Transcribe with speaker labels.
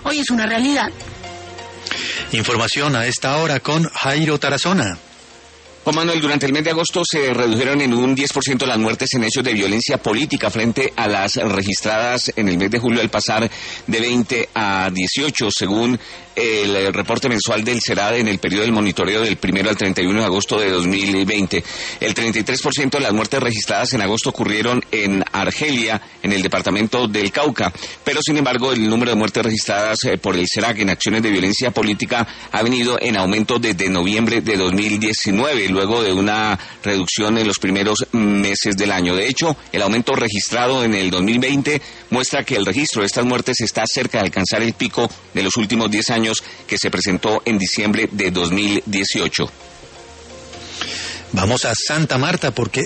Speaker 1: hoy es una realidad.
Speaker 2: Información a esta hora con Jairo Tarazona.
Speaker 3: Juan Manuel, durante el mes de agosto se redujeron en un 10% las muertes en hechos de violencia política frente a las registradas en el mes de julio, al pasar de 20 a 18, según el reporte mensual del CERAD en el periodo del monitoreo del 1 al 31 de agosto de 2020. El 33% de las muertes registradas en agosto ocurrieron en Argelia, en el departamento del Cauca, pero sin embargo el número de muertes registradas por el CERAC en acciones de violencia política ha venido en aumento desde noviembre de 2019, luego de una reducción en los primeros meses del año. De hecho, el aumento registrado en el 2020 muestra que el registro de estas muertes está cerca de alcanzar el pico de los últimos 10 años que se presentó en diciembre de 2018.
Speaker 2: Vamos a Santa Marta porque